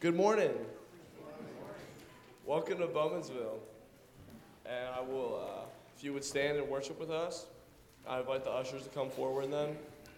Good morning. Welcome to Bowmansville. And I will, if you would stand and worship with us, I invite the ushers to come forward then.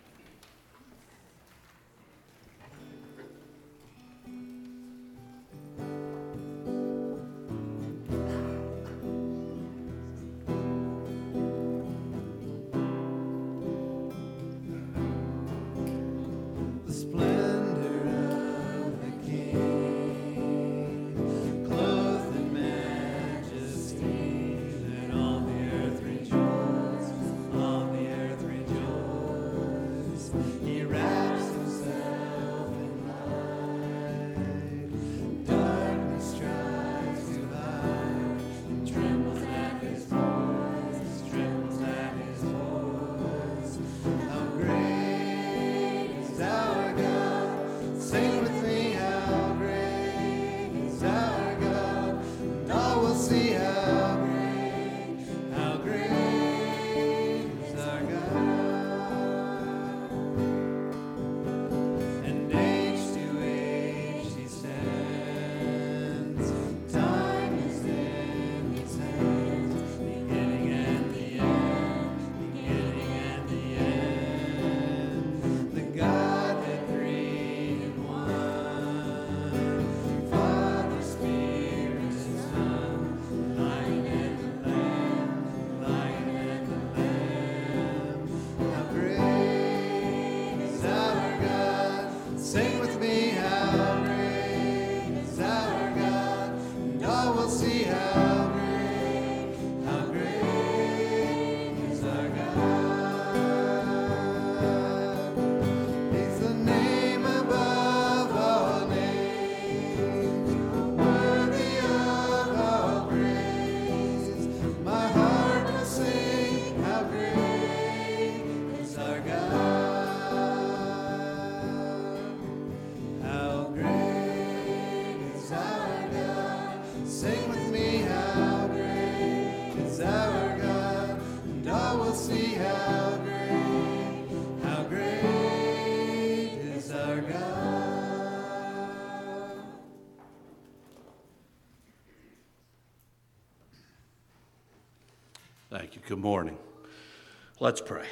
Thank you. Good morning. Let's pray.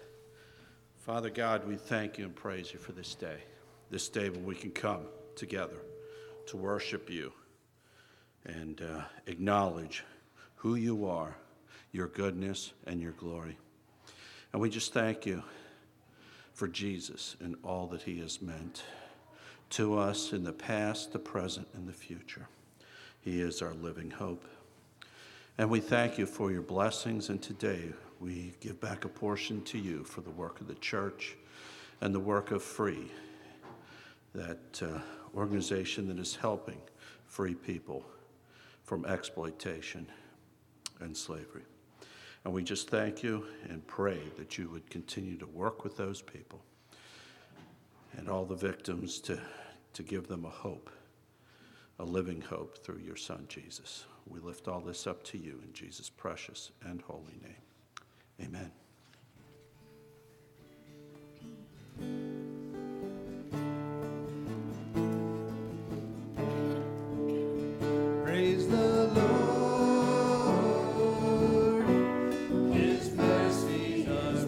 Father God, we thank you and praise you for this day when we can come together to worship you and acknowledge who you are, your goodness and your glory. And we just thank you for Jesus and all that he has meant to us in the past, the present, and the future. He is our living hope. And we thank you for your blessings, and today we give back a portion to you for the work of the church and the work of Free, that organization that is helping free people from exploitation and slavery. And we just thank you and pray that you would continue to work with those people and all the victims to give them a hope, a living hope through your Son, Jesus. We lift all this up to you in Jesus' precious and holy name. Amen. Praise the Lord, his mercies are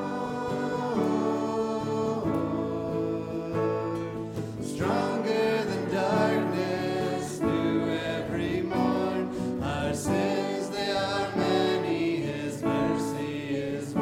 broad, stronger than darkness, new every morn. Our sins, they are many, his mercy is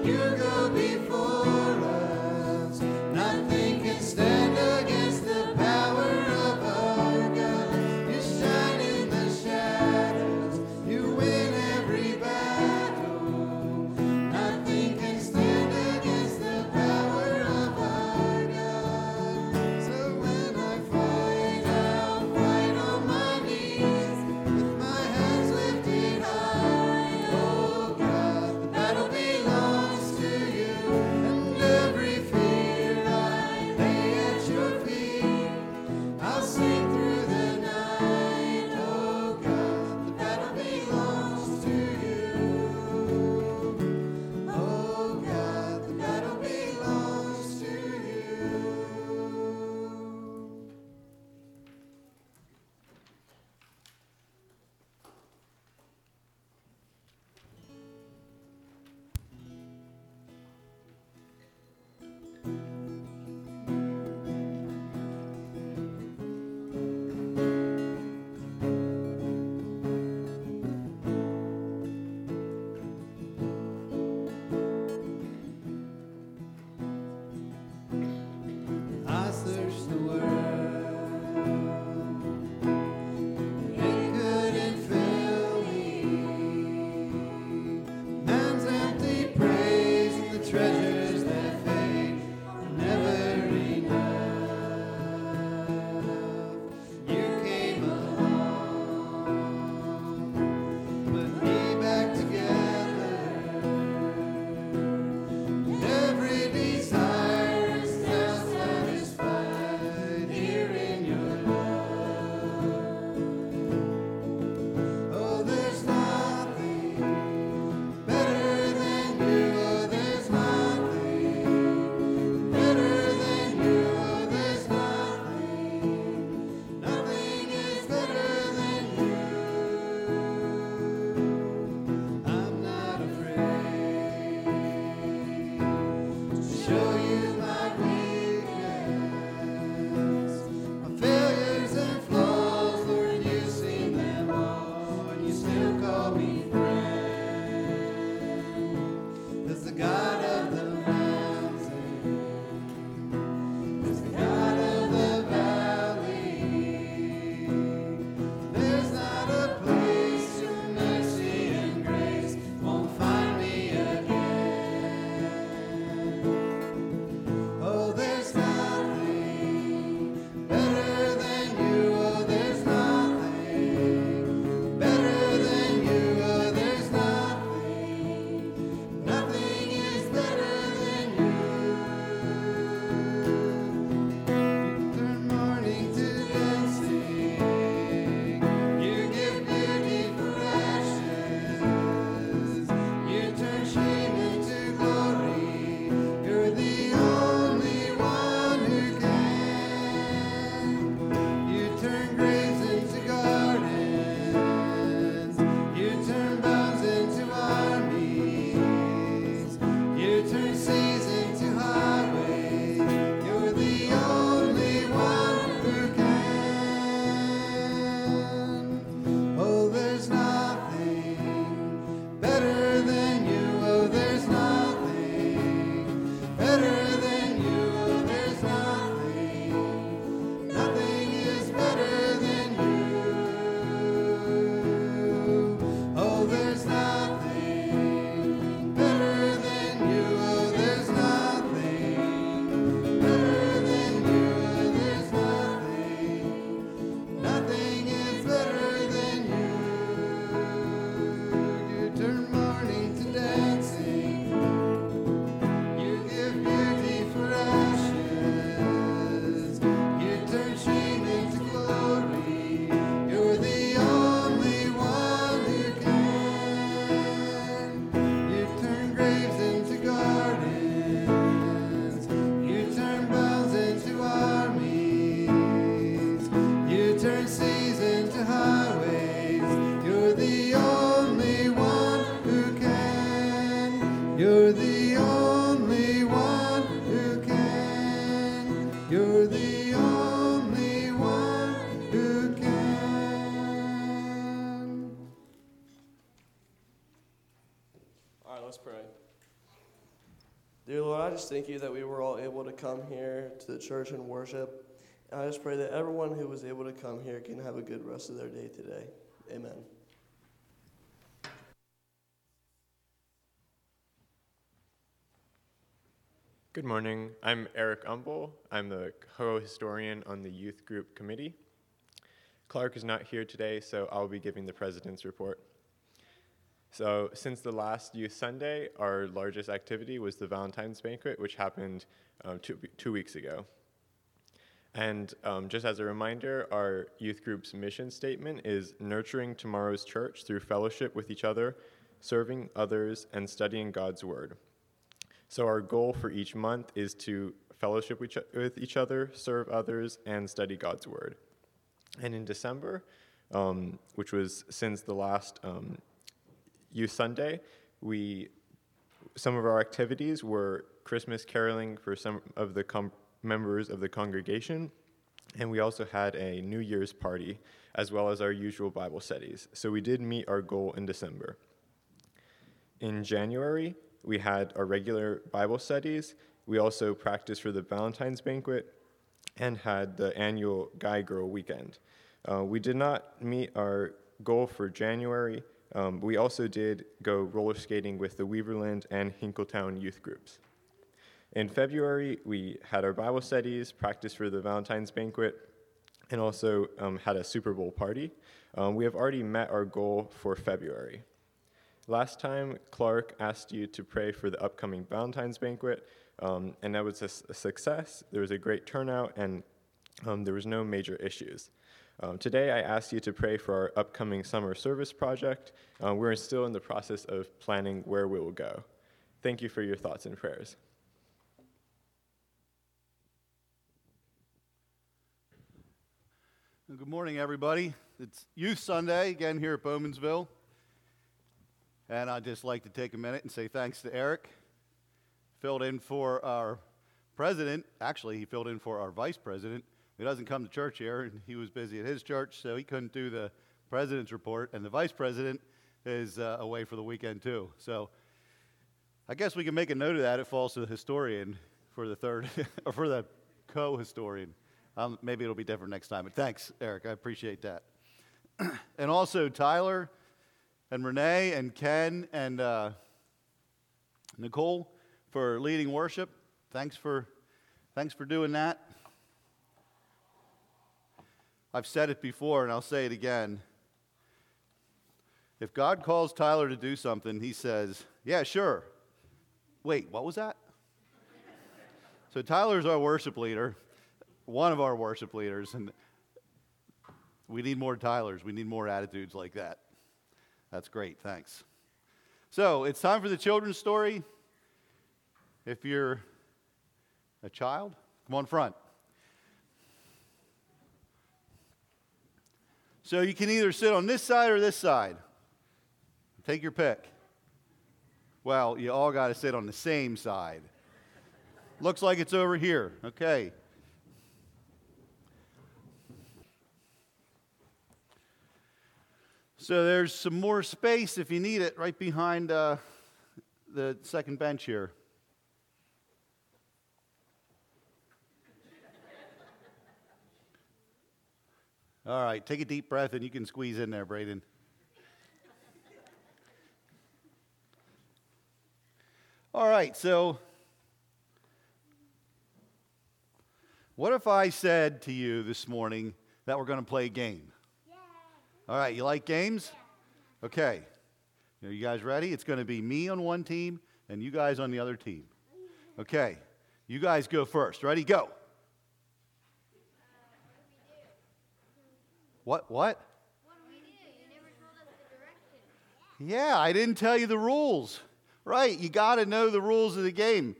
you go before us. Nothing can stand against the power of our God. You shine in the shadows, you win every battle. Nothing can stand against the power of our God. So when I fight, I'll fight on my knees with my hands lifted high. Oh God, the battle belongs to you, and every fear I lay at your feet. I'll sing through the night. Oh God, the battle belongs to you. Oh God, the battle belongs to you. I searched the world, it couldn't fill me. Man's empty praise and the treasures that fade are never enough. You came along, put me back together. Every desire is now satisfied here in your love. Oh, there's nothing better than you. Oh, there's nothing Dear Lord, I just thank you that we were all able to come here to the church and worship. And I just pray that everyone who was able to come here can have a good rest of their day today. Amen. Good morning. I'm Eric Umbel. I'm the co-historian on the youth group committee. Clark is not here today, so I'll be giving the president's report. So since the last Youth Sunday, our largest activity was the Valentine's Banquet, which happened 2 weeks ago. And just as a reminder, our youth group's mission statement is nurturing tomorrow's church through fellowship with each other, serving others, and studying God's word. So our goal for each month is to fellowship with each other, serve others, and study God's word. And in December, which was since the last Youth Sunday, some of our activities were Christmas caroling for some of the members of the congregation, and we also had a New Year's party, as well as our usual Bible studies. So we did meet our goal in December. In January, we had our regular Bible studies. We also practiced for the Valentine's Banquet and had the annual Guy Girl Weekend. We did not meet our goal for January. We also did go roller skating with the Weaverland and Hinkletown youth groups. In February, we had our Bible studies, practiced for the Valentine's Banquet, and also had a Super Bowl party. We have already met our goal for February. Last time, Clark asked you to pray for the upcoming Valentine's Banquet, and that was a success. There was a great turnout, and there was no major issues. Today, I asked you to pray for our upcoming summer service project. We're still in the process of planning where we will go. Thank you for your thoughts and prayers. Good morning, everybody. It's Youth Sunday again here at Bowmansville. And I'd just like to take a minute and say thanks to Eric. Filled in for our president. Actually, he filled in for our vice president. He doesn't come to church here, and he was busy at his church, so he couldn't do the president's report. And the vice president is away for the weekend, too. So I guess we can make a note of that. It falls to the historian for the third, or for the co-historian. Maybe it'll be different next time. But thanks, Eric. I appreciate that. And also Tyler and Renee and Ken and Nicole for leading worship. Thanks for doing that. I've said it before, and I'll say it again. If God calls Tyler to do something, he says, yeah, sure. Wait, what was that? So Tyler's our worship leader, one of our worship leaders, and we need more Tylers. We need more attitudes like that. That's great, thanks. So it's time for the children's story. If you're a child, come on front. So you can either sit on this side or this side. Take your pick. Well, you all got to sit on the same side. Looks like it's over here. Okay. So there's some more space if you need it right behind the second bench here. All right, take a deep breath and you can squeeze in there, Braden. All right, so what if I said to you this morning that we're going to play a game? Yeah. All right, you like games? Yeah. Okay. Are you guys ready? It's going to be me on one team and you guys on the other team. Okay, you guys go first. Ready? Go. What? What do we do? You never told us the directions. Yeah, I didn't tell you the rules. Right, you got to know the rules of the game.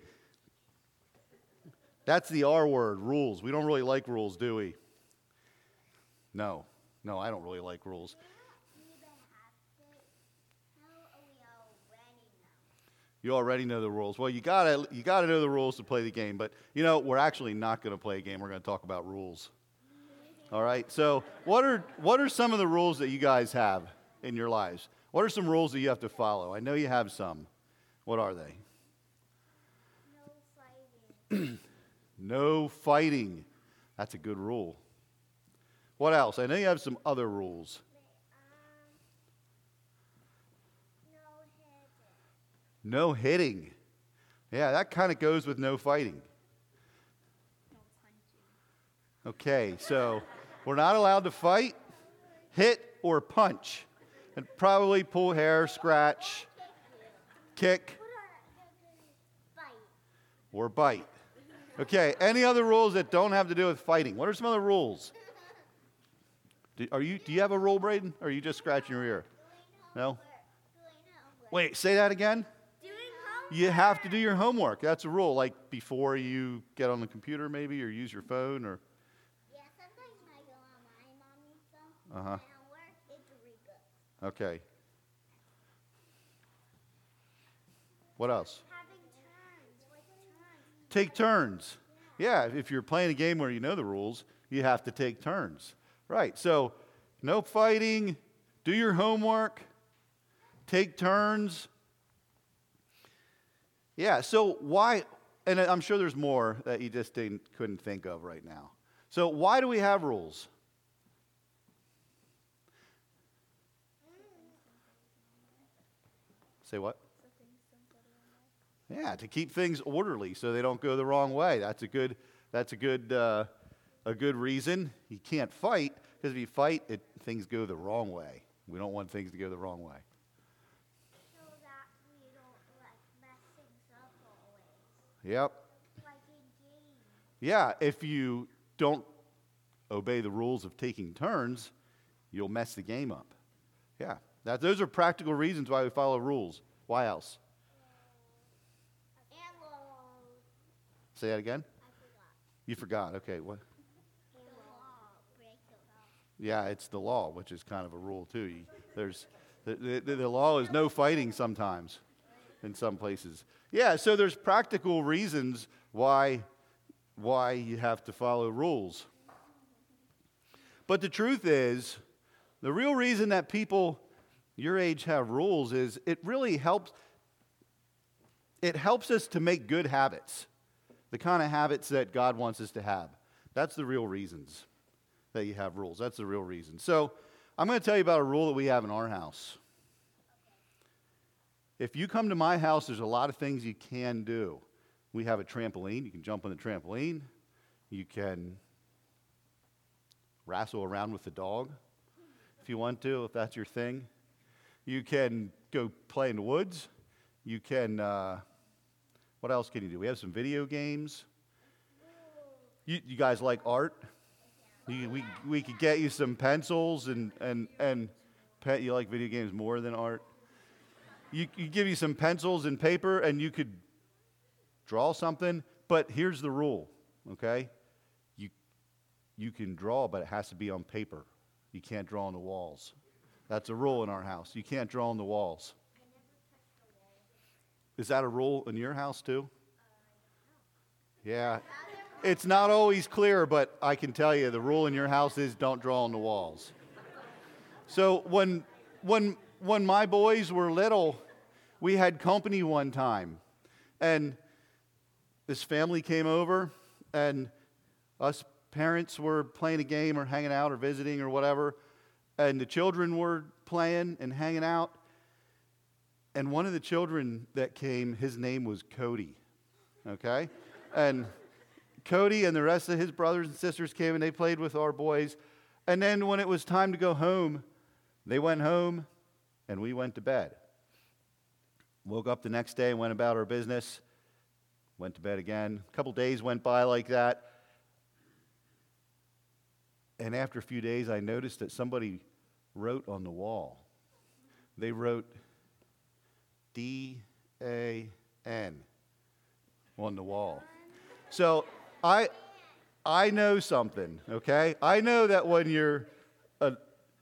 That's the R word, rules. We don't really like rules, do we? No, I don't really like rules. You already know the rules. Well, you gotta know the rules to play the game. But you know, we're actually not going to play a game. We're going to talk about rules. All right, so what are some of the rules that you guys have in your lives? What are some rules that you have to follow? I know you have some. What are they? No No fighting. That's a good rule. What else? I know you have some other rules. No hitting. Yeah, that kind of goes with no fighting. Okay, so we're not allowed to fight, hit, or punch. And probably pull hair, scratch, kick, or bite. Okay, any other rules that don't have to do with fighting? What are some other rules? Do you have a rule, Braden? Or are you just scratching your ear? No? Wait, say that again? You have to do your homework. That's a rule. Like before you get on the computer maybe or use your phone or... Yeah, sometimes when I go on my mommy's phone, Uh-huh. and at work, it's a read book. Okay. What else? Having turns, like turns. Take turns. Yeah, if you're playing a game where you know the rules, you have to take turns. Right, so no fighting, do your homework, take turns. Yeah, so why, and I'm sure there's more that you just couldn't think of right now. So why do we have rules? Say what? Yeah, to keep things orderly so they don't go the wrong way. That's a good reason. You can't fight because if you fight, things go the wrong way. We don't want things to go the wrong way. So that we don't mess things up always. Yep. Like in games. Yeah, if you don't obey the rules of taking turns, you'll mess the game up. Yeah, those are practical reasons why we follow rules. Why else? And law. Say that again? I forgot. You forgot. Okay, what? The law. Break the law. Yeah, it's the law, which is kind of a rule too. The law is no fighting sometimes in some places. Yeah, so there's practical reasons why you have to follow rules. But the truth is, the real reason that people your age have rules is it really helps. It helps us to make good habits, the kind of habits that God wants us to have. That's the real reasons that you have rules. That's the real reason. So I'm going to tell you about a rule that we have in our house. If you come to my house, there's a lot of things you can do. We have a trampoline. You can jump on the trampoline. You can wrestle around with the dog if you want to, if that's your thing. You can go play in the woods. You can, what else can you do? We have some video games. You guys like art? We could get you some pencils and you like video games more than art? You give you some pencils and paper and you could draw something, but here's the rule, okay? You can draw, but it has to be on paper. You can't draw on the walls. That's a rule in our house. You can't draw on the walls. Is that a rule in your house too? Yeah. It's not always clear, but I can tell you the rule in your house is don't draw on the walls. So when my boys were little, we had company one time. And this family came over, and us parents were playing a game or hanging out or visiting or whatever. And the children were playing and hanging out. And one of the children that came, his name was Cody. Okay? And Cody and the rest of his brothers and sisters came and they played with our boys. And then when it was time to go home, they went home and we went to bed. Woke up the next day and went about our business. Went to bed again. A couple days went by like that. And after a few days, I noticed that somebody wrote on the wall. They wrote D-A-N on the wall. So I know something, okay? I know that when you're a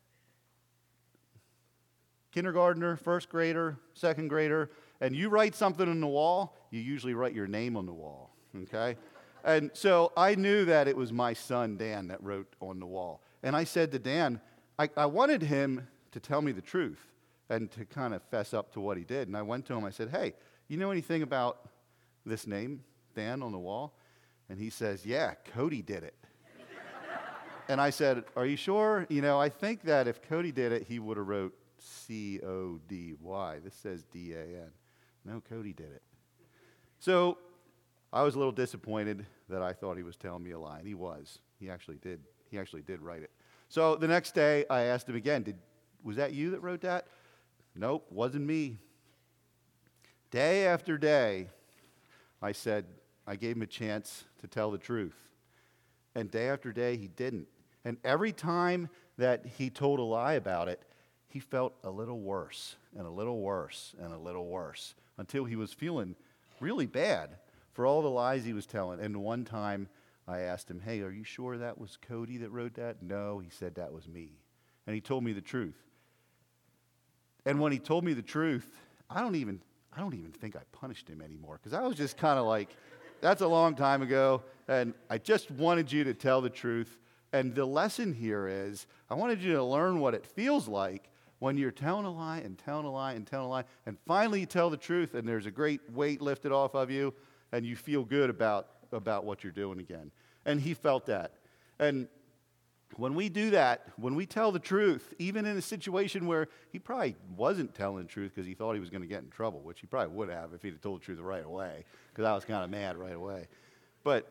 kindergartner, first grader, second grader, and you write something on the wall, you usually write your name on the wall, okay? And so I knew that it was my son, Dan, that wrote on the wall. And I said to Dan, I wanted him to tell me the truth and to kind of fess up to what he did. And I went to him, I said, hey, you know anything about this name, Dan, on the wall? And he says, yeah, Cody did it. And I said, are you sure? I think that if Cody did it, he would have wrote C-O-D-Y. This says D-A-N. No, Cody did it. So I was a little disappointed that I thought he was telling me a lie, and he was. He actually did. He actually did write it. So the next day, I asked him again, was that you that wrote that? Nope, wasn't me. Day after day, I gave him a chance to tell the truth. And day after day, he didn't. And every time that he told a lie about it, he felt a little worse and a little worse and a little worse until he was feeling really bad for all the lies he was telling. And one time I asked him, hey, are you sure that was Cody that wrote that? No, he said that was me. And he told me the truth. And when he told me the truth, I don't even think I punished him anymore, because I was just kind of like, that's a long time ago, and I just wanted you to tell the truth. And the lesson here is, I wanted you to learn what it feels like when you're telling a lie and telling a lie and telling a lie, and finally you tell the truth, and there's a great weight lifted off of you, and you feel good about what you're doing again. And he felt that. And when we do that, when we tell the truth, even in a situation where he probably wasn't telling the truth because he thought he was going to get in trouble, which he probably would have if he'd have told the truth right away, because I was kind of mad right away. But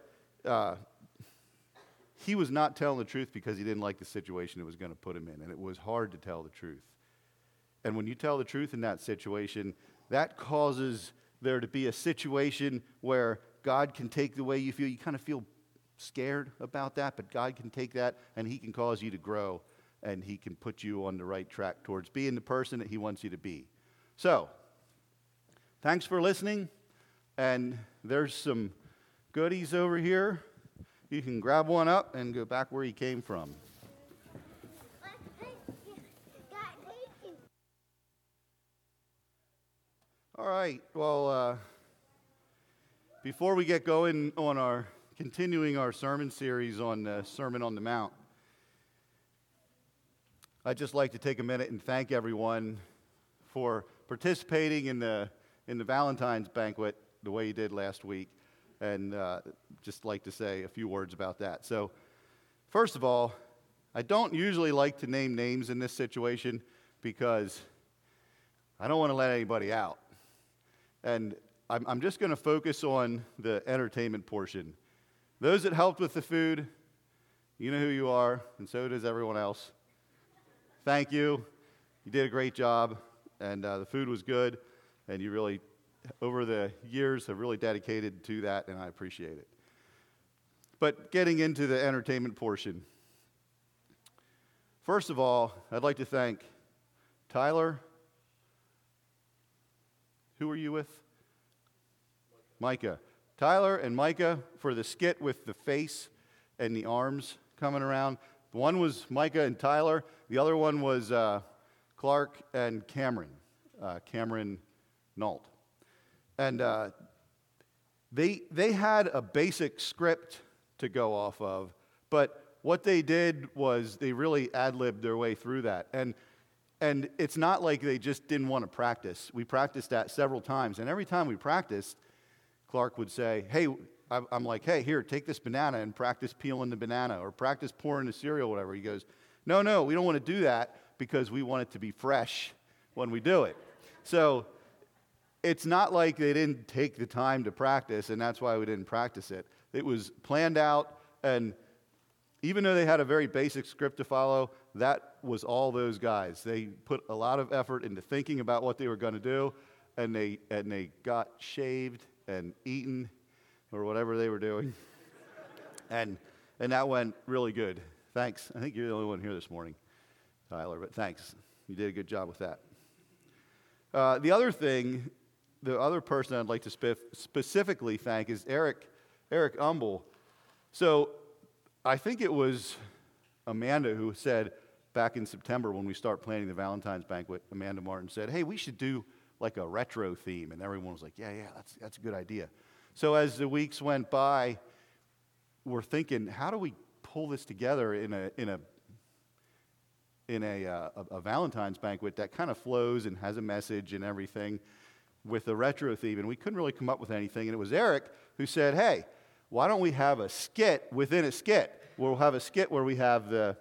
he was not telling the truth because he didn't like the situation it was going to put him in, and it was hard to tell the truth. And when you tell the truth in that situation, that causes there to be a situation where God can take the way you feel. You kind of feel scared about that, but God can take that and he can cause you to grow, and he can put you on the right track towards being the person that he wants you to be. So, thanks for listening, and there's some goodies over here. You can grab one up and go back where you came from. All right, well, before we get going on continuing our sermon series on the Sermon on the Mount, I'd just like to take a minute and thank everyone for participating in the Valentine's banquet the way you did last week, and just like to say a few words about that. So, first of all, I don't usually like to name names in this situation because I don't want to let anybody out. And I'm just going to focus on the entertainment portion. Those that helped with the food, you know who you are, and so does everyone else. Thank you. You did a great job, and the food was good, and you really, over the years, have really dedicated to that, and I appreciate it. But getting into the entertainment portion, first of all, I'd like to thank Tyler. Who are you with? Micah. Tyler and Micah for the skit with the face and the arms coming around. One was Micah and Tyler. The other one was Clark and Cameron Nault. And they had a basic script to go off of, but what they did was they really ad-libbed their way through that. And it's not like they just didn't want to practice. We practiced that several times. And every time we practiced, Clark would say, hey, I'm like, hey, here, take this banana and practice peeling the banana, or practice pouring the cereal, whatever. He goes, no, we don't want to do that because we want it to be fresh when we do it. So it's not like they didn't take the time to practice, and that's why we didn't practice it. It was planned out, and even though they had a very basic script to follow, that was all those guys. They put a lot of effort into thinking about what they were going to do, and they got shaved and eaten or whatever they were doing. and that went really good. Thanks. I think you're the only one here this morning, Tyler, but thanks. You did a good job with that. The other person I'd like to specifically thank is Eric Umbel. So I think it was Amanda who said back in September when we start planning the Valentine's banquet, Amanda Martin said, hey, we should do like a retro theme. And everyone was like, yeah, that's a good idea. So as the weeks went by, we're thinking, how do we pull this together in a Valentine's banquet that kind of flows and has a message and everything with a retro theme? And we couldn't really come up with anything. And it was Eric who said, hey, why don't we have a skit within a skit? We'll have a skit where we have the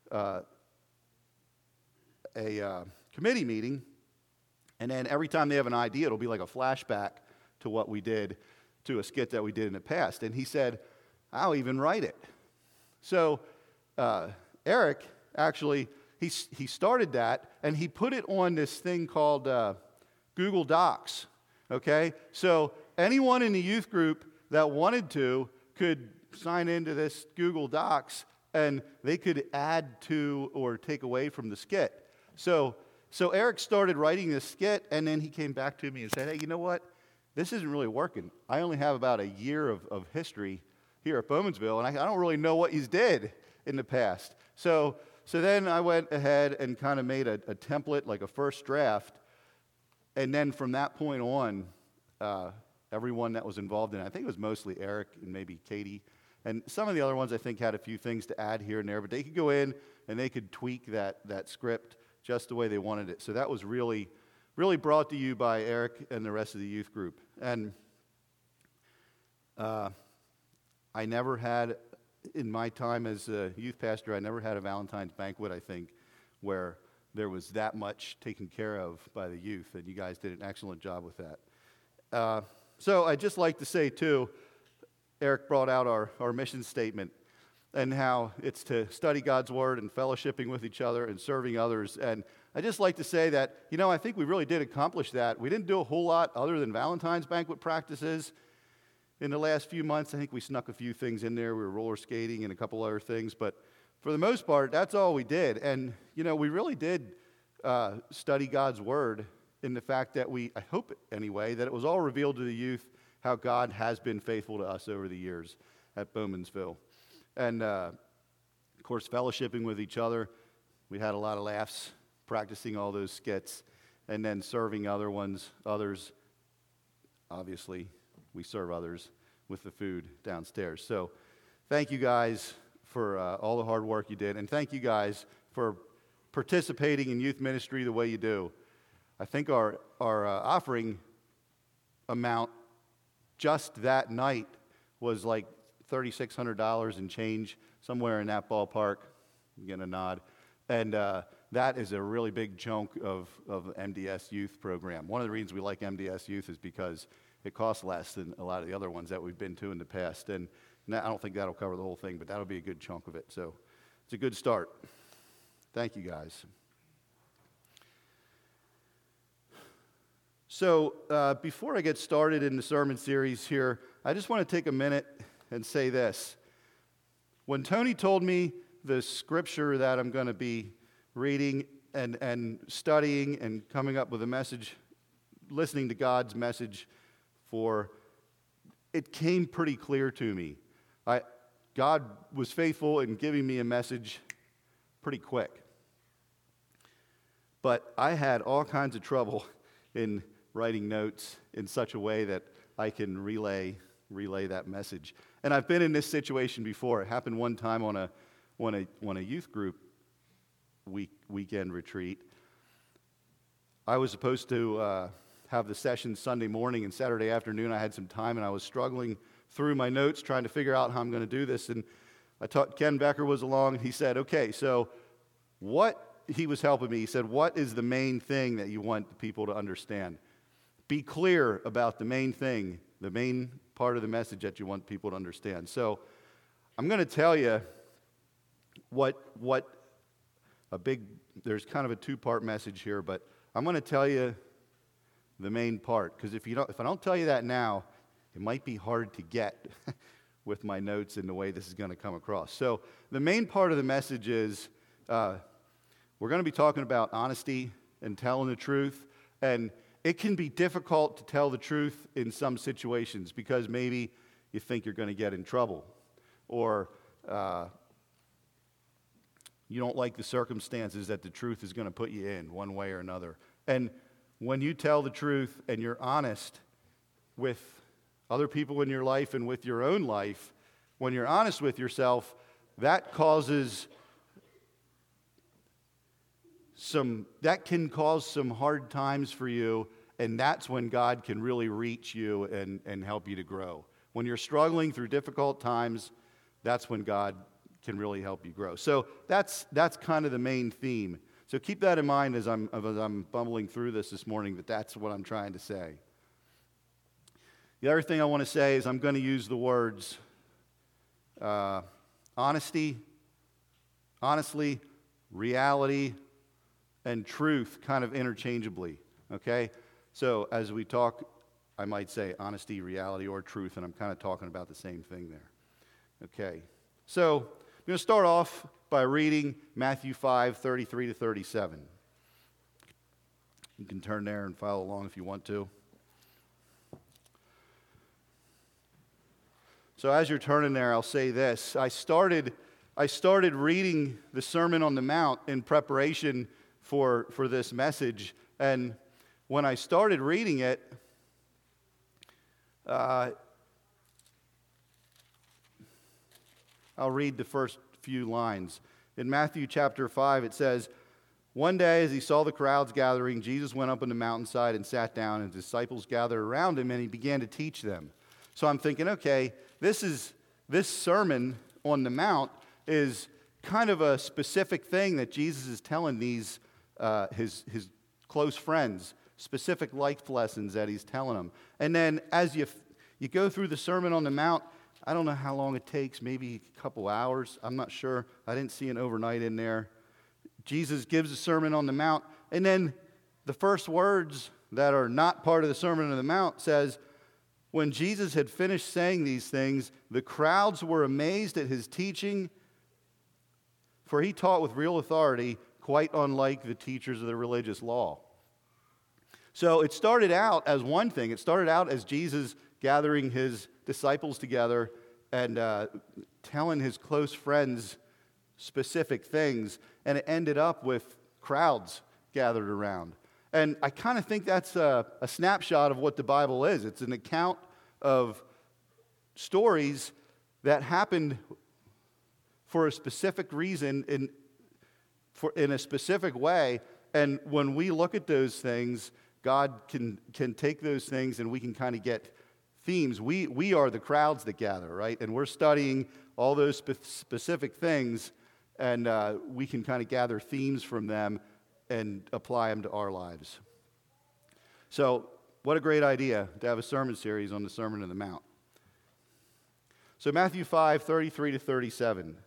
committee meeting, and then every time they have an idea, it'll be like a flashback to what we did, to a skit that we did in the past. And he said, I'll even write it. So Eric, actually, he started that, and he put it on this thing called Google Docs, okay? So anyone in the youth group that wanted to could sign into this Google Docs, and they could add to or take away from the skit. So Eric started writing this skit, and then he came back to me and said, hey, you know what? This isn't really working. I only have about a year of history here at Bowmansville, and I don't really know what you did in the past. So then I went ahead and kind of made a template, like a first draft, and then from that point on, everyone that was involved in it, I think it was mostly Eric and maybe Katie, and some of the other ones I think had a few things to add here and there, but they could go in and they could tweak that script just the way they wanted it. So that was really brought to you by Eric and the rest of the youth group. And I never had, in my time as a youth pastor, I never had a Valentine's banquet, I think, where there was that much taken care of by the youth, and you guys did an excellent job with that. So I'd just like to say, too, Eric brought out our mission statement and how it's to study God's Word and fellowshipping with each other and serving others. And I'd just like to say that, I think we really did accomplish that. We didn't do a whole lot other than Valentine's banquet practices. In the last few months, I think we snuck a few things in there. We were roller skating and a couple other things. But for the most part, that's all we did. And, we really did study God's Word in the fact that I hope anyway, that it was all revealed to the youth how God has been faithful to us over the years at Bowmansville. And, of course, fellowshipping with each other. We had a lot of laughs practicing all those skits, and then serving others. Obviously, we serve others with the food downstairs. So thank you guys for all the hard work you did, and thank you guys for participating in youth ministry the way you do. I think our offering amount just that night was like $3,600 and change, somewhere in that ballpark. I'm getting a nod. And that is a really big chunk of MDS Youth program. One of the reasons we like MDS Youth is because it costs less than a lot of the other ones that we've been to in the past. And I don't think that'll cover the whole thing, but that'll be a good chunk of it. So it's a good start. Thank you, guys. So before I get started in the sermon series here, I just want to take a minute and say this. When Tony told me the scripture that I'm going to be reading and studying and coming up with a message, listening to God's message for, it came pretty clear to me. God was faithful in giving me a message pretty quick. But I had all kinds of trouble in writing notes in such a way that I can relay that message. And I've been in this situation before. It happened one time on a youth group weekend retreat. I was supposed to have the session Sunday morning, and Saturday afternoon I had some time, and I was struggling through my notes trying to figure out how I'm going to do this. And I thought Ken Becker was along, and he said, okay, so he was helping me. He said, what is the main thing that you want the people to understand? Be clear about the main thing, the main part of the message that you want people to understand. So I'm going to tell you there's kind of a two-part message here, but I'm going to tell you the main part, because if I don't tell you that now, it might be hard to get with my notes and the way this is going to come across. So the main part of the message is we're going to be talking about honesty and telling the truth, and it can be difficult to tell the truth in some situations because maybe you think you're going to get in trouble, or you don't like the circumstances that the truth is going to put you in one way or another. And when you tell the truth and you're honest with other people in your life and with your own life, when you're honest with yourself, that can cause some hard times for you, and that's when God can really reach you and help you to grow. When you're struggling through difficult times, that's when God can really help you grow. So that's kind of the main theme. So keep that in mind as I'm bumbling through this morning, that's what I'm trying to say. The other thing I want to say is I'm going to use the words honesty, honestly, reality, and truth kind of interchangeably, okay? So as we talk, I might say honesty, reality, or truth, and I'm kind of talking about the same thing there. Okay, so I'm going to start off by reading Matthew 5:33 to 37. You can turn there and follow along if you want to. So as you're turning there, I'll say this. I started reading the Sermon on the Mount in preparation for this message, and when I started reading it, I'll read the first few lines. In Matthew chapter 5, it says, "One day as he saw the crowds gathering, Jesus went up on the mountainside and sat down, and his disciples gathered around him, and he began to teach them." So I'm thinking, okay, this Sermon on the Mount is kind of a specific thing that Jesus is telling these his close friends, specific life lessons that he's telling them. And then as you go through the Sermon on the Mount, I don't know how long it takes, maybe a couple hours. I'm not sure. I didn't see an overnight in there. Jesus gives a Sermon on the Mount, and then the first words that are not part of the Sermon on the Mount says, "When Jesus had finished saying these things, the crowds were amazed at his teaching, for he taught with real authority, quite unlike the teachers of the religious law." So it started out as one thing. It started out as Jesus gathering his disciples together and telling his close friends specific things, and it ended up with crowds gathered around. And I kind of think that's a snapshot of what the Bible is. It's an account of stories that happened for a specific reason in a specific way. And when we look at those things, God can take those things and we can kind of get themes. We are the crowds that gather, right? And we're studying all those specific things, and we can kind of gather themes from them and apply them to our lives. So, what a great idea to have a sermon series on the Sermon on the Mount. So, Matthew 5:33 to 37.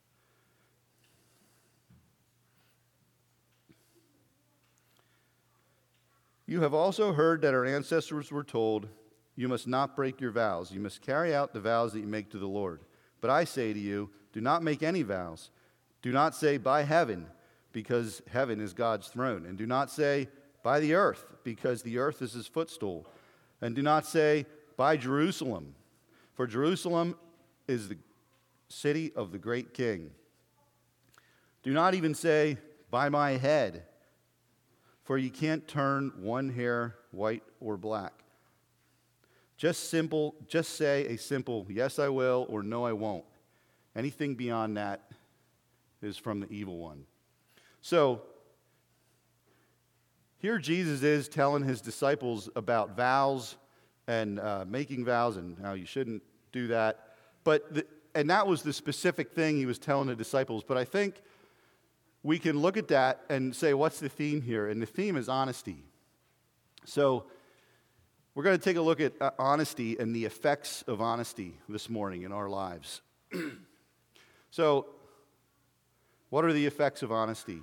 "You have also heard that our ancestors were told, 'You must not break your vows. You must carry out the vows that you make to the Lord.' But I say to you, do not make any vows. Do not say, 'By heaven,' because heaven is God's throne. And do not say, 'By the earth,' because the earth is his footstool. And do not say, 'By Jerusalem,' for Jerusalem is the city of the great king. Do not even say, 'By my head,' for you can't turn one hair white or black. Just say a simple 'Yes, I will,' or 'No, I won't.' Anything beyond that is from the evil one." So, here Jesus is telling his disciples about vows and making vows and how you shouldn't do that. And that was the specific thing he was telling the disciples. But I think we can look at that and say, what's the theme here? And the theme is honesty. So, we're going to take a look at honesty and the effects of honesty this morning in our lives. So, what are the effects of honesty?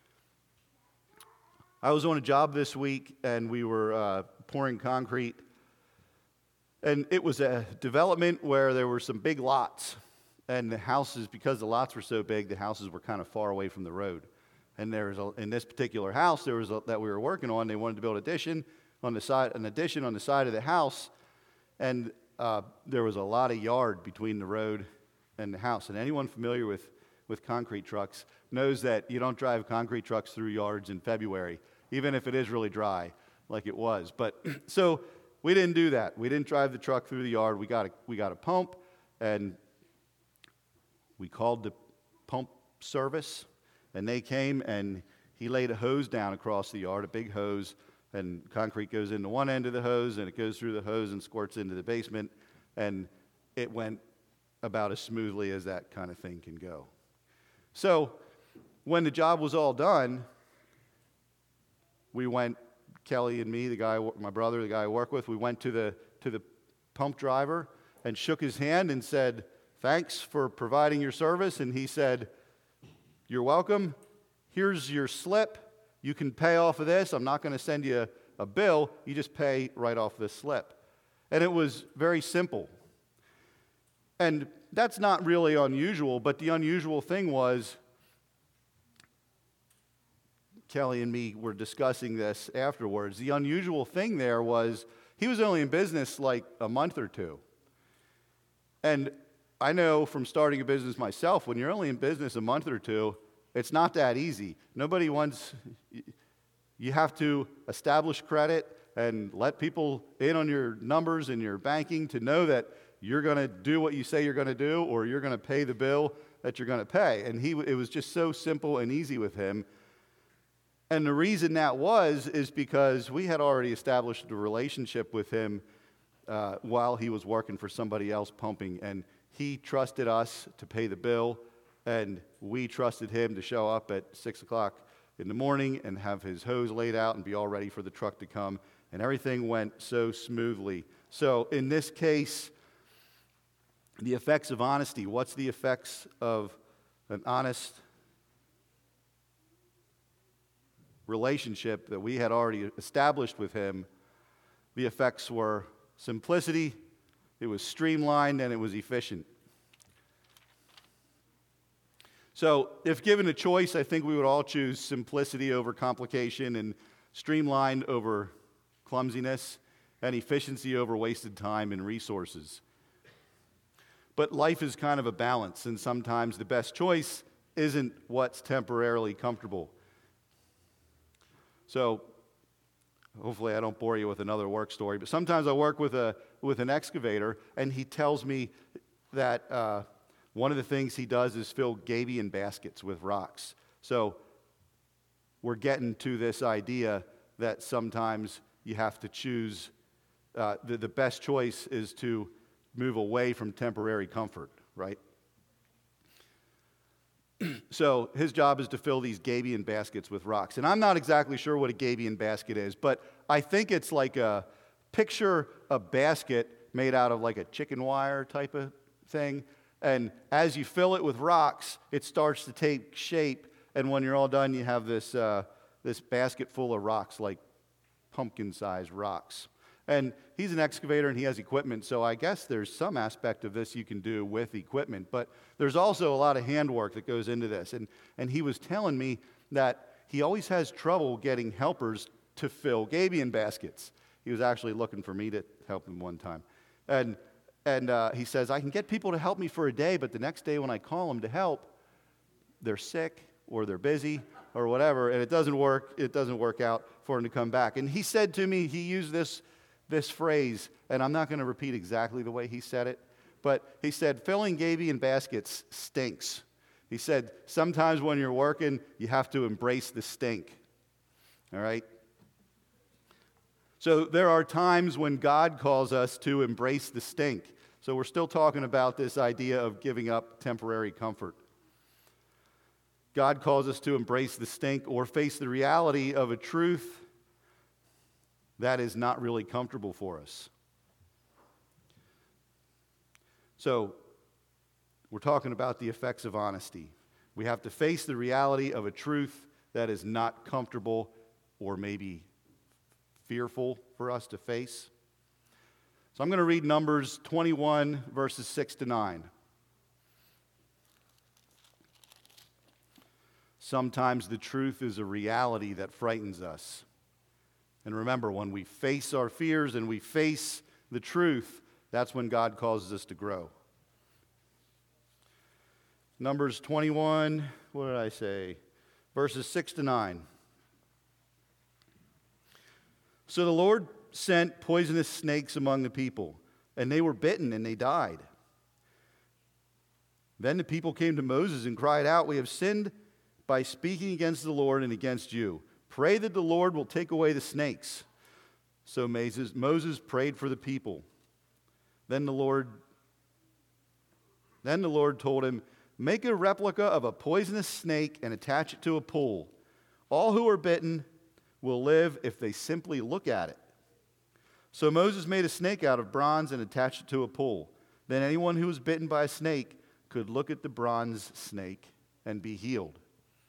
I was on a job this week, and we were pouring concrete. And it was a development where there were some big lots. And the houses, because the lots were so big, the houses were kind of far away from the road. And in this particular house that we were working on, they wanted to build an addition on the side of the house. And there was a lot of yard between the road and the house. And anyone familiar with concrete trucks knows that you don't drive concrete trucks through yards in February, even if it is really dry, like it was. But so we didn't do that. We didn't drive the truck through the yard. We got a pump, and we called the pump service, and they came, and he laid a hose down across the yard, a big hose, and concrete goes into one end of the hose, and it goes through the hose and squirts into the basement. And it went about as smoothly as that kind of thing can go. So when the job was all done, we went, Kelly and me, my brother, the guy I work with, we went to the pump driver and shook his hand and said, "Thanks for providing your service." And he said, "You're welcome. Here's your slip. You can pay off of this. I'm not going to send you a bill. You just pay right off this slip." And it was very simple. And that's not really unusual, but the unusual thing was, Kelly and me were discussing this afterwards. The unusual thing there was he was only in business like a month or two. And I know from starting a business myself, when you're only in business a month or two, it's not that easy. Nobody wants, you have to establish credit and let people in on your numbers and your banking to know that you're going to do what you say you're going to do, or you're going to pay the bill that you're going to pay. And it was just so simple and easy with him. And the reason that is because we had already established a relationship with him while he was working for somebody else pumping. And he trusted us to pay the bill, and we trusted him to show up at 6 o'clock in the morning and have his hose laid out and be all ready for the truck to come. And everything went so smoothly. So in this case, the effects of honesty. What's the effects of an honest relationship that we had already established with him? The effects were simplicity, it was streamlined, and it was efficient. So if given a choice, I think we would all choose simplicity over complication, and streamlined over clumsiness, and efficiency over wasted time and resources. But life is kind of a balance, and sometimes the best choice isn't what's temporarily comfortable. So hopefully I don't bore you with another work story, but sometimes I work with an excavator, and he tells me that one of the things he does is fill gabion baskets with rocks. So we're getting to this idea that sometimes you have to choose, the best choice is to move away from temporary comfort, right? So his job is to fill these gabion baskets with rocks. And I'm not exactly sure what a gabion basket is, but I think it's like picture a basket made out of like a chicken wire type of thing. And as you fill it with rocks, it starts to take shape. And when you're all done, you have this basket full of rocks, like pumpkin-sized rocks. And he's an excavator and he has equipment, so I guess there's some aspect of this you can do with equipment, but there's also a lot of handwork that goes into this. And he was telling me that he always has trouble getting helpers to fill gabion baskets. He was actually looking for me to help him one time. And he says, I can get people to help me for a day, but the next day when I call them to help, they're sick or they're busy or whatever, and it doesn't work out for him to come back. And he said to me, he used this phrase, and I'm not going to repeat exactly the way he said it, but he said, filling gabion baskets stinks. He said, sometimes when you're working, you have to embrace the stink. All right? So there are times when God calls us to embrace the stink. So we're still talking about this idea of giving up temporary comfort. God calls us to embrace the stink or face the reality of a truth that is not really comfortable for us. So, we're talking about the effects of honesty. We have to face the reality of a truth that is not comfortable or maybe fearful for us to face. So I'm going to read Numbers 21, verses 6 to 9. Sometimes the truth is a reality that frightens us. And remember, when we face our fears and we face the truth, that's when God causes us to grow. Numbers 21, what did I say? Verses 6 to 9. So the Lord sent poisonous snakes among the people, and they were bitten and they died. Then the people came to Moses and cried out, "We have sinned by speaking against the Lord and against you. Pray that the Lord will take away the snakes." So Moses prayed for the people. Then the Lord Then the Lord told him, "Make a replica of a poisonous snake and attach it to a pole. All who are bitten will live if they simply look at it." So Moses made a snake out of bronze and attached it to a pole. Then anyone who was bitten by a snake could look at the bronze snake and be healed.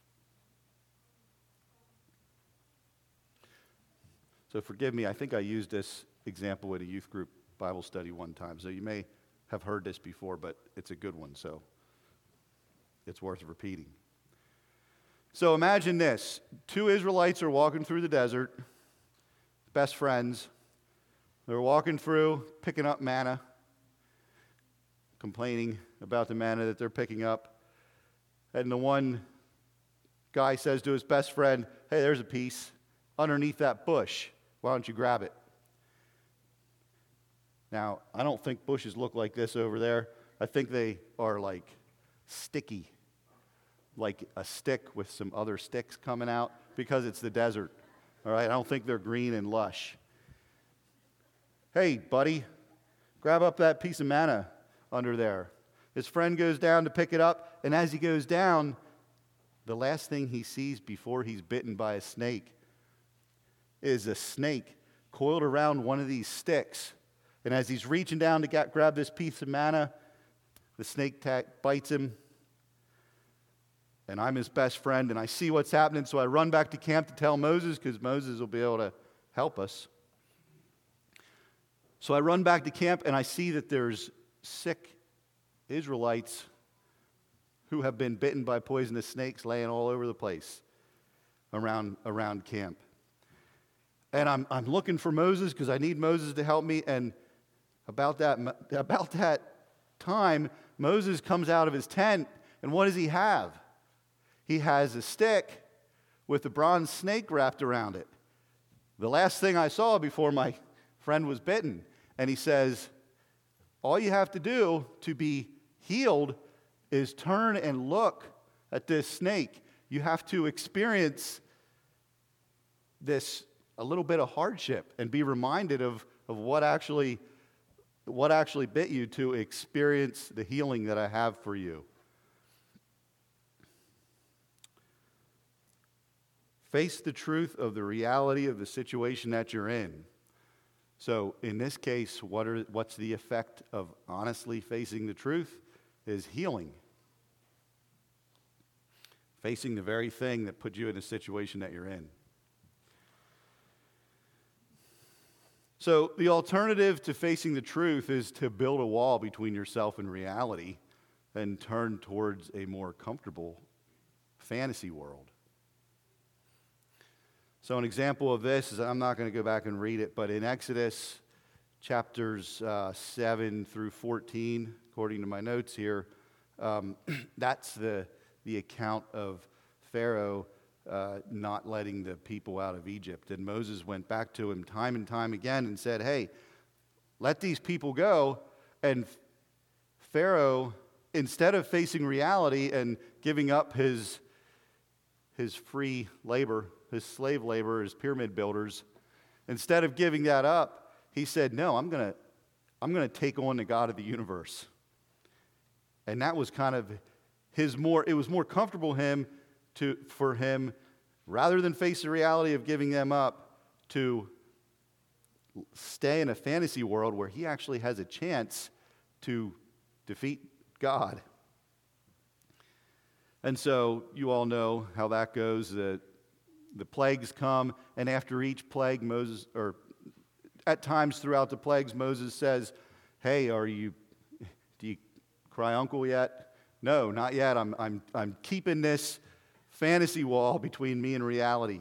So forgive me, I think I used this example at a youth group Bible study one time. So you may have heard this before, but it's a good one, so it's worth repeating. So imagine this. 2 Israelites are walking through the desert, best friends. They're walking through, picking up manna, complaining about the manna that they're picking up. And the one guy says to his best friend, "Hey, there's a piece underneath that bush. Why don't you grab it?" Now, I don't think bushes look like this over there. I think they are like sticky, like a stick with some other sticks coming out because it's the desert. All right, I don't think they're green and lush. "Hey, buddy, grab up that piece of manna under there." His friend goes down to pick it up, and as he goes down, the last thing he sees before he's bitten by a snake is a snake coiled around one of these sticks. And as he's reaching down to grab this piece of manna, the snake bites him. And I'm his best friend, and I see what's happening, so I run back to camp to tell Moses, because Moses will be able to help us. So I run back to camp, and I see that there's sick Israelites who have been bitten by poisonous snakes laying all over the place around camp. And I'm looking for Moses because I need Moses to help me. And about that time, Moses comes out of his tent, and what does he have? He has a stick with a bronze snake wrapped around it. The last thing I saw before my friend was bitten. And he says, all you have to do to be healed is turn and look at this snake. You have to experience this a little bit of hardship and be reminded of what actually bit you to experience the healing that I have for you. Face the truth of the reality of the situation that you're in. So in this case, what's the effect of honestly facing the truth? Is healing. Facing the very thing that put you in a situation that you're in. So the alternative to facing the truth is to build a wall between yourself and reality and turn towards a more comfortable fantasy world. So an example of this is, I'm not going to go back and read it, but in Exodus chapters 7 through 14, according to my notes here, that's the account of Pharaoh not letting the people out of Egypt. And Moses went back to him time and time again and said, "Hey, let these people go." And Pharaoh, instead of facing reality and giving up his free labor, his slave labor, his pyramid builders, instead of giving that up, he said, "No, I'm going to take on the God of the universe." And that was kind of it was more comfortable for him, rather than face the reality of giving them up, to stay in a fantasy world where he actually has a chance to defeat God. And so you all know how that goes. The plagues come, and after each plague, at times throughout the plagues, Moses says, "Hey, do you cry uncle yet?" "No, not yet. I'm keeping this fantasy wall between me and reality."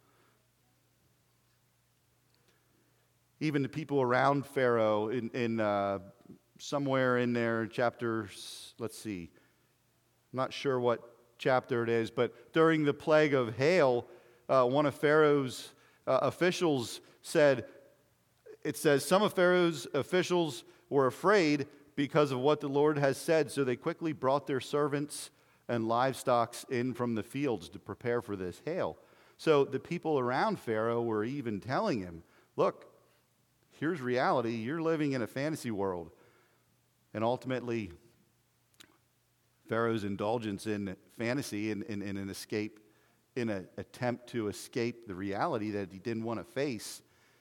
Even the people around Pharaoh, in somewhere in there, chapters, let's see, I'm not sure what chapter it is, but during the plague of hail, one of Pharaoh's officials said, it says, some of Pharaoh's officials were afraid because of what the Lord has said, so they quickly brought their servants and livestock in from the fields to prepare for this hail. So the people around Pharaoh were even telling him, "Look, here's reality. You're living in a fantasy world." And ultimately, Pharaoh's indulgence in fantasy and an escape, in an attempt to escape the reality that he didn't want to face,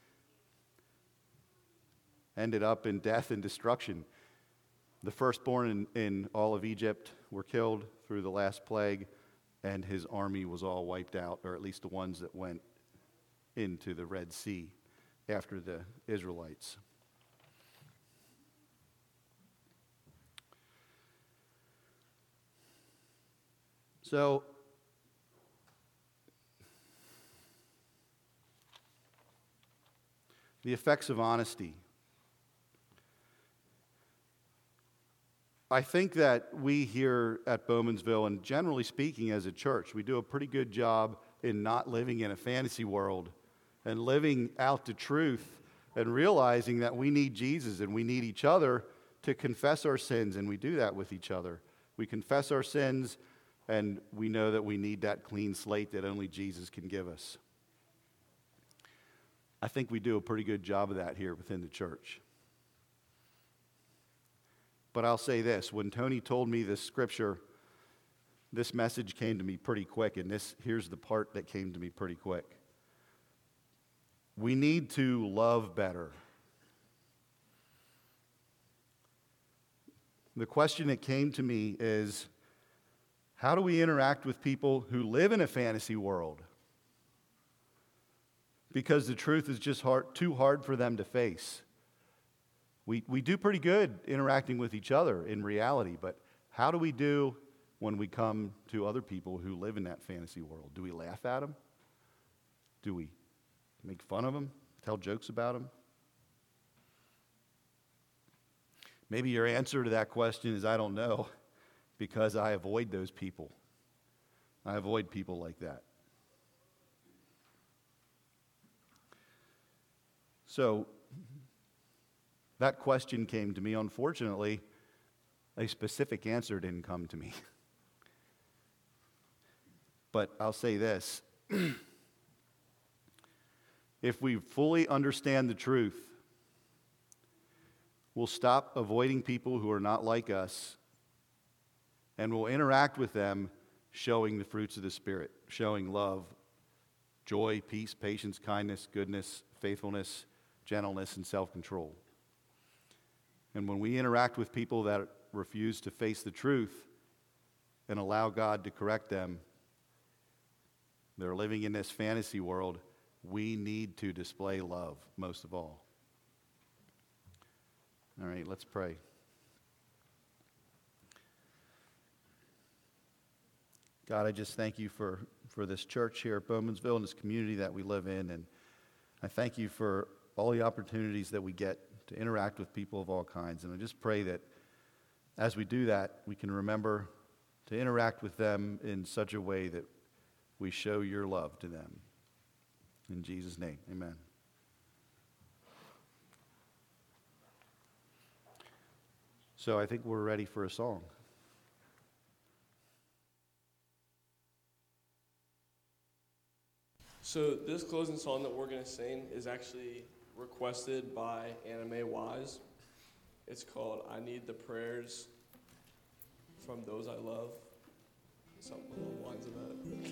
ended up in death and destruction. The firstborn in all of Egypt were killed through the last plague, and his army was all wiped out, or at least the ones that went into the Red Sea after the Israelites. So, the effects of honesty. I think that we here at Bowmansville, and generally speaking as a church, we do a pretty good job in not living in a fantasy world and living out the truth and realizing that we need Jesus and we need each other to confess our sins, and we do that with each other. We confess our sins, and we know that we need that clean slate that only Jesus can give us. I think we do a pretty good job of that here within the church. But I'll say this, when Tony told me this scripture, this message came to me pretty quick, and here's the part that came to me pretty quick. We need to love better. The question that came to me is, how do we interact with people who live in a fantasy world? Because the truth is just too hard for them to face. We do pretty good interacting with each other in reality, but how do we do when we come to other people who live in that fantasy world? Do we laugh at them? Do we make fun of them? Tell jokes about them? Maybe your answer to that question is, I don't know, because I avoid those people. I avoid people like that. So, that question came to me. Unfortunately, a specific answer didn't come to me. But I'll say this. If we fully understand the truth, we'll stop avoiding people who are not like us, and we'll interact with them showing the fruits of the Spirit, showing love, joy, peace, patience, kindness, goodness, faithfulness, gentleness, and self-control. And when we interact with people that refuse to face the truth and allow God to correct them, they're living in this fantasy world. We need to display love most of all. All right, let's pray. God, I just thank you for this church here at Bowmansville and this community that we live in. And I thank you for all the opportunities that we get to interact with people of all kinds. And I just pray that as we do that, we can remember to interact with them in such a way that we show your love to them. In Jesus' name, amen. So I think we're ready for a song. So this closing song that we're going to sing is actually requested by Anna Mae Wise. It's called I Need the Prayers from Those I Love. Something along the lines of that.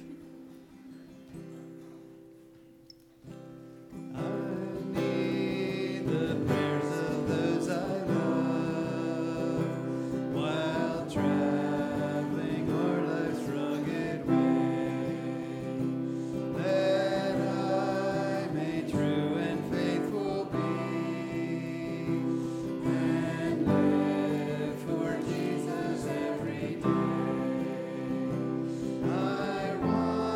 I need the prayers of those I love while traveling o'er life's rugged way, that I may true and faithful be and live for Jesus every day. I want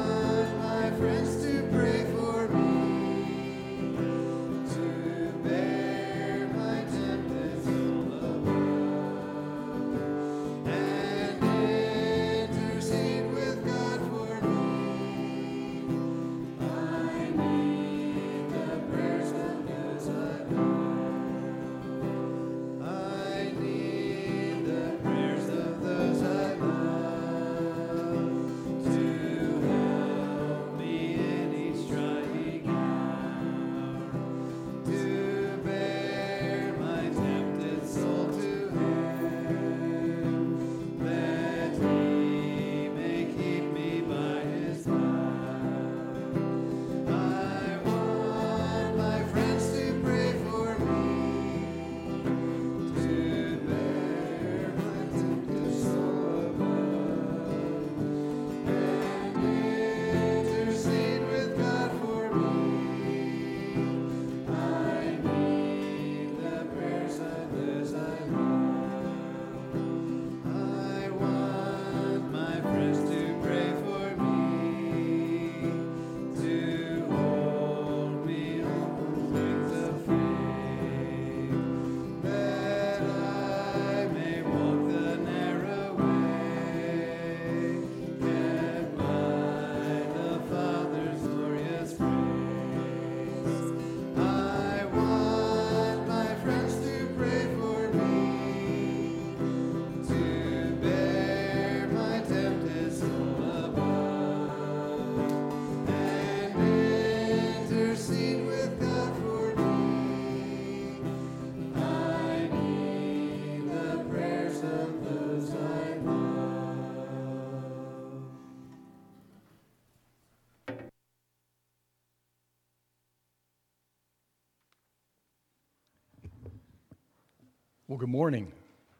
Well, good morning.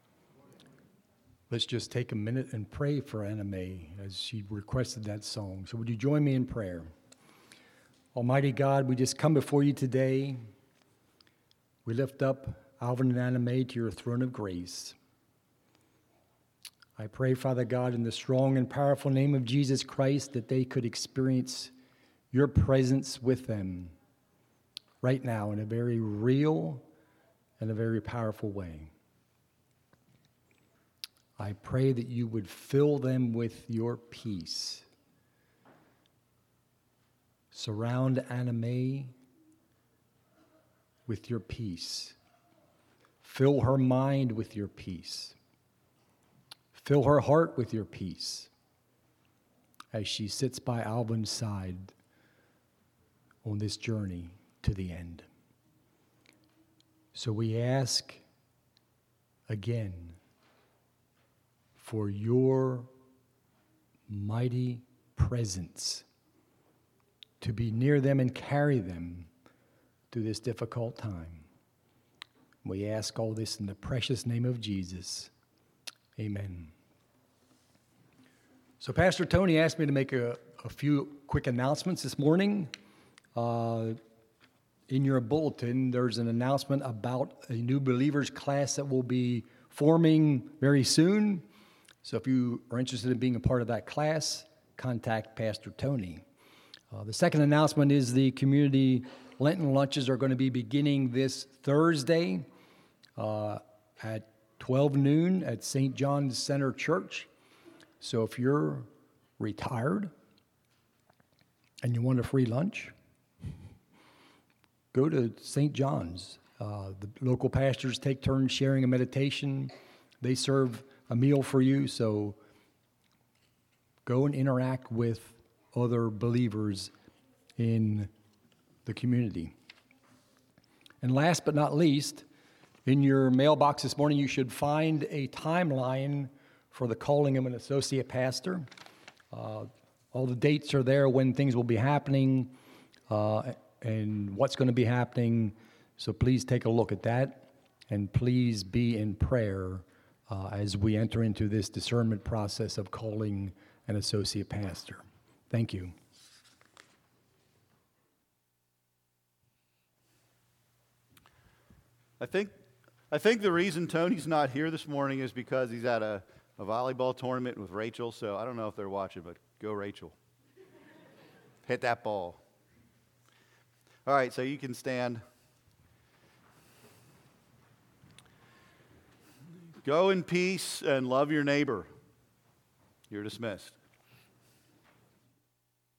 Let's just take a minute and pray for Anna Mae as she requested that song. So would you join me in prayer? Almighty God, we just come before you today. We lift up Alvin and Anna Mae to your throne of grace. I pray, Father God, in the strong and powerful name of Jesus Christ, that they could experience your presence with them right now in a very real and a very powerful way. I pray that you would fill them with your peace. Surround Anna Mae with your peace. Fill her mind with your peace. Fill her heart with your peace as she sits by Alvin's side on this journey to the end. So we ask again for your mighty presence to be near them and carry them through this difficult time. We ask all this in the precious name of Jesus. Amen. So Pastor Tony asked me to make a few quick announcements this morning. In your bulletin, there's an announcement about a new believers class that will be forming very soon. So if you are interested in being a part of that class, contact Pastor Tony. The second announcement is the community Lenten lunches are going to be beginning this Thursday at 12 noon at St. John's Center Church. So if you're retired and you want a free lunch, go to St. John's. The local pastors take turns sharing a meditation. They serve a meal for you, so go and interact with other believers in the community. And last but not least, in your mailbox this morning, you should find a timeline for the calling of an associate pastor. All the dates are there when things will be happening and what's going to be happening. So please take a look at that, and please be in prayer as we enter into this discernment process of calling an associate pastor. Thank you. I think the reason Tony's not here this morning is because he's at a volleyball tournament with Rachel, so I don't know if they're watching, but go Rachel. Hit that ball. All right, so you can stand. Go in peace and love your neighbor. You're dismissed.